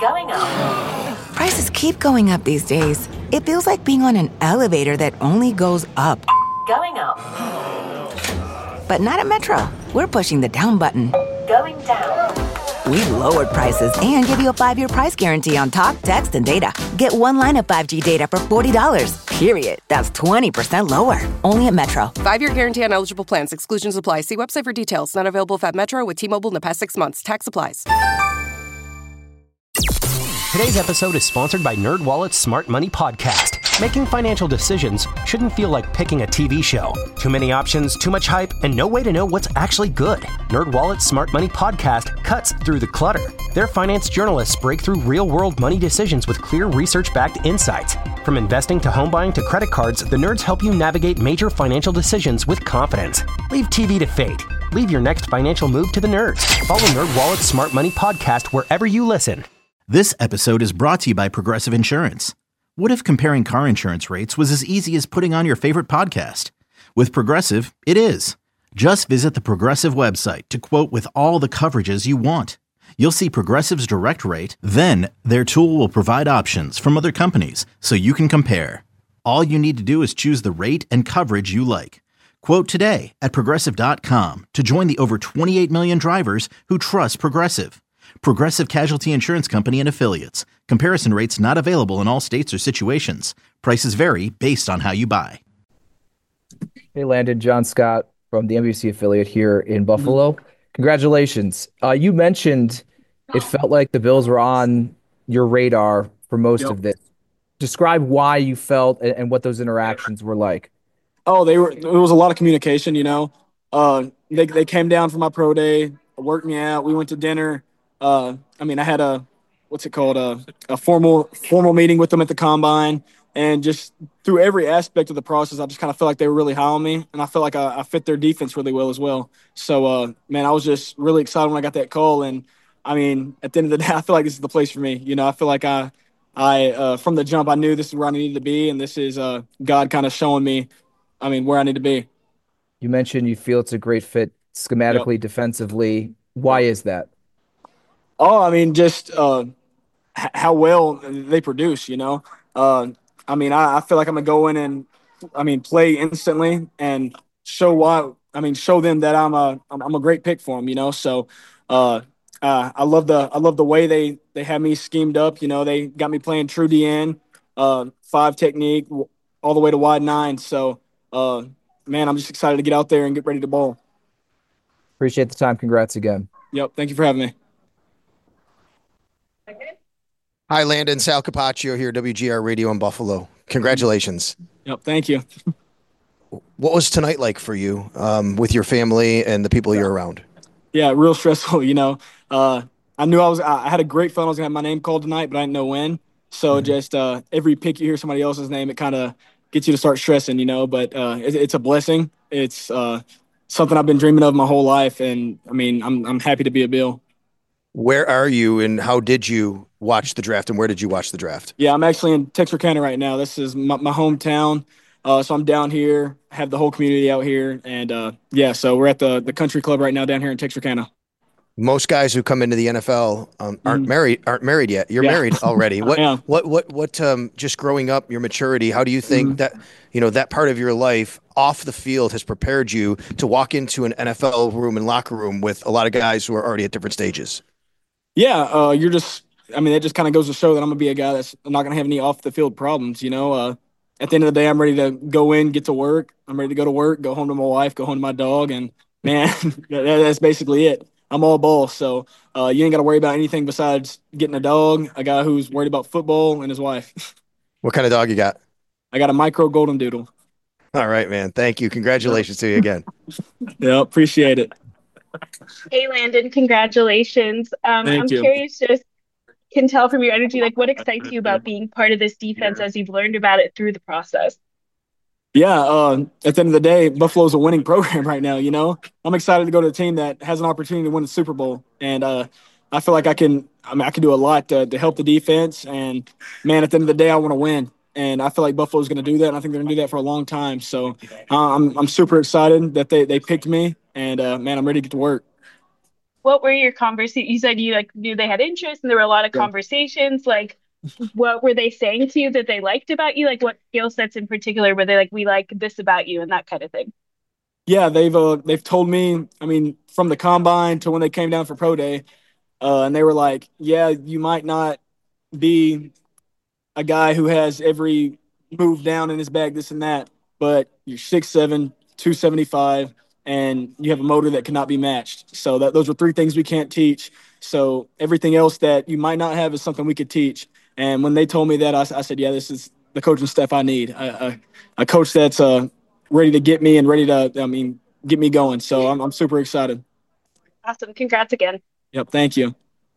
Going up. Prices keep going up these days. It feels like being on an elevator that only goes up. Going up. But not at Metro. We're pushing the down button. Going down. We've lowered prices and give you a 5-year price guarantee on talk, text, and data. Get one line of 5G data for $40, period. That's 20% lower. Only at Metro. 5-year guarantee on eligible plans. Exclusions apply. See website for details. Not available at Metro with T-Mobile in the past 6 months. Tax applies. Today's episode is sponsored by NerdWallet's Smart Money Podcast. Making financial decisions shouldn't feel like picking a TV show. Too many options, too much hype, and no way to know what's actually good. NerdWallet's Smart Money Podcast cuts through the clutter. Their finance journalists break through real-world money decisions with clear research-backed insights. From investing to home buying to credit cards, the nerds help you navigate major financial decisions with confidence. Leave TV to fate. Leave your next financial move to the nerds. Follow NerdWallet's Smart Money Podcast wherever you listen. This episode is brought to you by Progressive Insurance. What if comparing car insurance rates was as easy as putting on your favorite podcast? With Progressive, it is. Just visit the Progressive website to quote with all the coverages you want. You'll see Progressive's direct rate, then their tool will provide options from other companies so you can compare. All you need to do is choose the rate and coverage you like. Quote today at Progressive.com to join the over 28 million drivers who trust Progressive. Progressive Casualty Insurance Company and Affiliates. Comparison rates not available in all states or situations. Prices vary based on how you buy. Hey, Landon. John Scott from the NBC affiliate here in Buffalo. Congratulations. You mentioned it felt like the Bills were on your radar for most of this. Describe why you felt and what those interactions were like. Oh, it was a lot of communication, you know. They came down for my pro day, worked me out. We went to dinner. I had a formal meeting with them at the combine, and just through every aspect of the process, I just kind of felt like they were really high on me, and I felt like I fit their defense really well as well. So, I was just really excited when I got that call, and I mean, at the end of the day, I feel like this is the place for me. You know, I feel like I from the jump, I knew this is where I needed to be, and this is God kind of showing me, where I need to be. You mentioned you feel it's a great fit schematically, defensively. Why is that? Oh, just how well they produce, you know. I feel like I'm going to go in and, play instantly and show them that I'm a great pick for them, you know. So I love the way they have me schemed up. You know, they got me playing true DN, 5 technique, all the way to wide 9. So, I'm just excited to get out there and get ready to bowl. Appreciate the time. Congrats again. Yep. Thank you for having me. Hi, Landon. Sal Capaccio here, WGR Radio in Buffalo. Congratulations. Yep, thank you. What was tonight like for you with your family and the people you're around? Yeah, real stressful, you know. I knew I had a great feeling I was going to have my name called tonight, but I didn't know when. So just every pick you hear somebody else's name, it kind of gets you to start stressing, you know. But it's a blessing. It's something I've been dreaming of my whole life, and, I'm happy to be a Bill. Where are you, and how did you watch the draft, and where did you watch the draft? Yeah, I'm actually in Texarkana right now. This is my hometown, so I'm down here, have the whole community out here, and so we're at the country club right now down here in Texarkana. Most guys who come into the NFL aren't married yet. You're married already. What just growing up, your maturity, how do you think that, that part of your life off the field has prepared you to walk into an NFL room and locker room with a lot of guys who are already at different stages? Yeah, it just kind of goes to show that I'm going to be a guy that's not going to have any off-the-field problems, you know. At the end of the day, I'm ready to go in, get to work. I'm ready to go to work, go home to my wife, go home to my dog, and, man, that's basically it. I'm all ball, so you ain't got to worry about anything besides getting a dog, a guy who's worried about football, and his wife. What kind of dog you got? I got a micro golden doodle. All right, man. Thank you. Congratulations to you again. Yeah, appreciate it. Hey, Landon, congratulations. I'm curious, just can tell from your energy, like, what excites you about being part of this defense as you've learned about it through the process? Yeah, at the end of the day, Buffalo's a winning program right now, you know. I'm excited to go to a team that has an opportunity to win the Super Bowl, and I feel like I can do a lot to help the defense, and, man, at the end of the day, I want to win. And I feel like Buffalo's going to do that, and I think they're going to do that for a long time. So I'm super excited that they picked me, and, man, I'm ready to get to work. what were your conversations? You said you like knew they had interest and there were a lot of conversations. Like, what were they saying to you that they liked about you? Like, what skill sets in particular were they like, we like this about you and that kind of thing? Yeah, they've told me, I mean, from the combine to when they came down for pro day, and they were like, yeah, you might not be a guy who has every move down in his bag, this and that, but you're 6'7", 275, and you have a motor that cannot be matched. So those are three things we can't teach. So everything else that you might not have is something we could teach. And when they told me that, I said, yeah, this is the coaching staff I need. A coach that's ready to get me and ready to, get me going. So I'm super excited. Awesome. Congrats again. Yep. Thank you.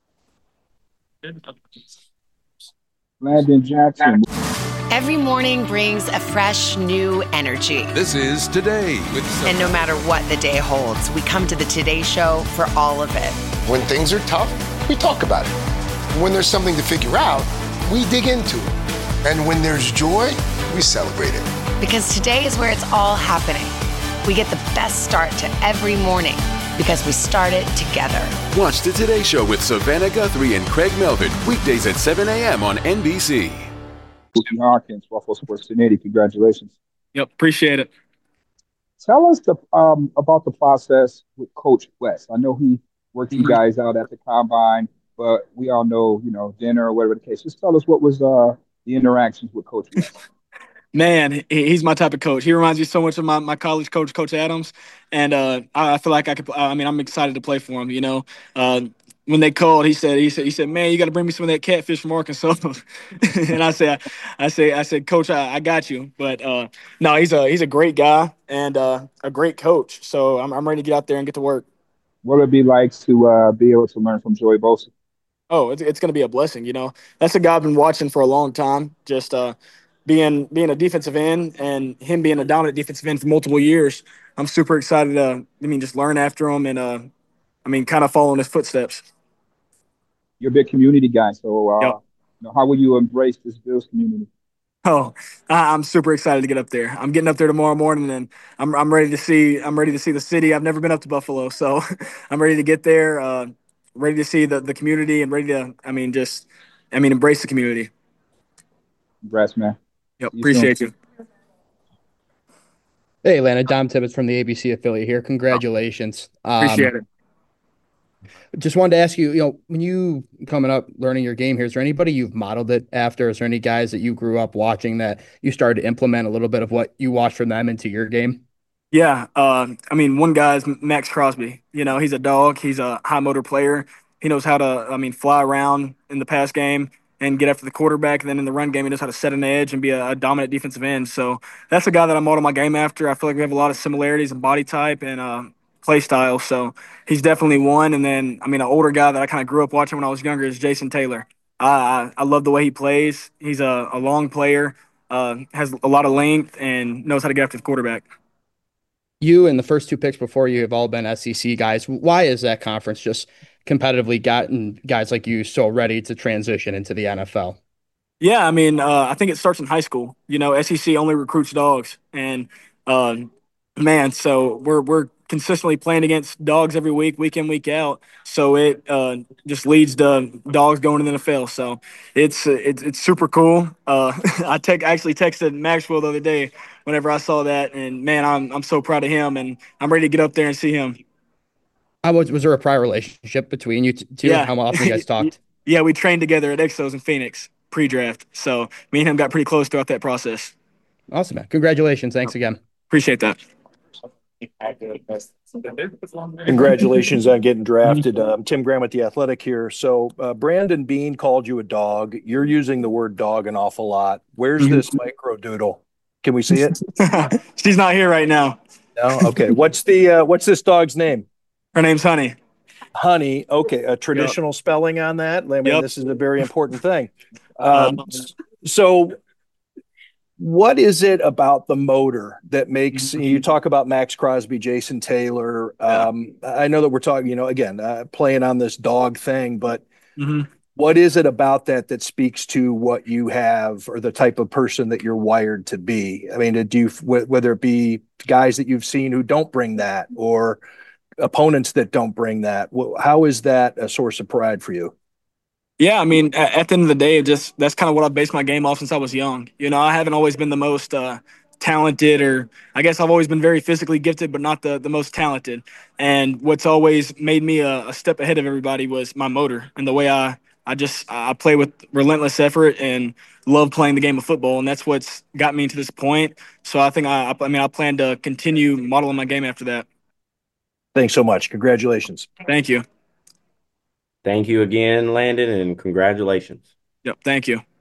Landon Jackson. Every morning brings a fresh, new energy. This is Today with Savannah. And no matter what the day holds, we come to the Today Show for all of it. When things are tough, we talk about it. When there's something to figure out, we dig into it. And when there's joy, we celebrate it. Because today is where it's all happening. We get the best start to every morning because we start it together. Watch the Today Show with Savannah Guthrie and Craig Melvin, weekdays at 7 a.m. on NBC. Hawkins, Buffalo Sports 1080. Congratulations. Yep, appreciate it. Tell us about the process with Coach West. I know he worked you guys out at the combine, but we all know, dinner or whatever the case. Just tell us what was the interactions with Coach West. Man, he's my type of coach. He reminds me so much of my college coach, Coach Adams, and I feel like I could. I'm excited to play for him. When they called, he said, man, you got to bring me some of that catfish from Arkansas. And I said, Coach, I got you. But no, he's a great guy and a great coach. So I'm ready to get out there and get to work. What would it be like to be able to learn from Joey Bosa? Oh, it's going to be a blessing. That's a guy I've been watching for a long time. Just being a defensive end and him being a dominant defensive end for multiple years. I'm super excited to, just learn after him and, kind of follow in his footsteps. You're a big community guy, so how will you embrace this Bills community? Oh, I'm super excited to get up there. I'm getting up there tomorrow morning, and I'm ready to see the city. I've never been up to Buffalo, so I'm ready to get there. Ready to see the community and ready to embrace the community. Congrats, man. Yep, appreciate you. Hey, Landon, Dom Tibbetts from the ABC affiliate here. Congratulations. Appreciate it. Just wanted to ask you, when you coming up learning your game here, is there anybody you've modeled it after? Is there any guys that you grew up watching that you started to implement a little bit of what you watched from them into your game? Yeah. One guy is Max Crosby. He's a dog. He's a high motor player. He knows how to, fly around in the pass game and get after the quarterback. And then in the run game, he knows how to set an edge and be a dominant defensive end. So that's a guy that I model my game after. I feel like we have a lot of similarities in body type and play style. So he's definitely one. And then, an older guy that I kind of grew up watching when I was younger is Jason Taylor. I love the way he plays. He's a long player, has a lot of length, and knows how to get after the quarterback. You and the first two picks before you have all been SEC guys. Why is that conference just competitively gotten guys like you so ready to transition into the NFL? Yeah, I think it starts in high school. SEC only recruits dogs, and so we're consistently playing against dogs every week in, week out. So it just leads to dogs going to the NFL. So it's super cool. I actually texted Maxwell the other day whenever I saw that, and man, I'm so proud of him, and I'm ready to get up there and see him. Was there a prior relationship between you two? Yeah. How often you guys talked? Yeah, we trained together at Exos in Phoenix pre-draft. So me and him got pretty close throughout that process. Awesome, man. Congratulations. Thanks again. Appreciate that. Congratulations on getting drafted. Tim Graham with The Athletic here. So Brandon Beane called you a dog. You're using the word dog an awful lot. Where's this micro doodle? Can we see it? She's not here right now. No? Okay. What's this dog's name? Her name's Honey. Honey. Okay. A traditional spelling on that. This is a very important thing. So what is it about the motor that makes you talk about Max Crosby, Jason Taylor? I know that we're talking, again, playing on this dog thing, but what is it about that speaks to what you have or the type of person that you're wired to be? Do you, whether it be guys that you've seen who don't bring that, or opponents that don't bring that. How is that a source of pride for you? Yeah, I mean, at the end of the day, that's kind of what I based my game off since I was young. I haven't always been the most talented, or I guess I've always been very physically gifted, but not the most talented. And what's always made me a step ahead of everybody was my motor and the way I play with relentless effort and love playing the game of football, and that's what's got me to this point. So I think I plan to continue modeling my game after that. Thanks so much. Congratulations. Thank you. Thank you again, Landon, and congratulations. Yep. Thank you.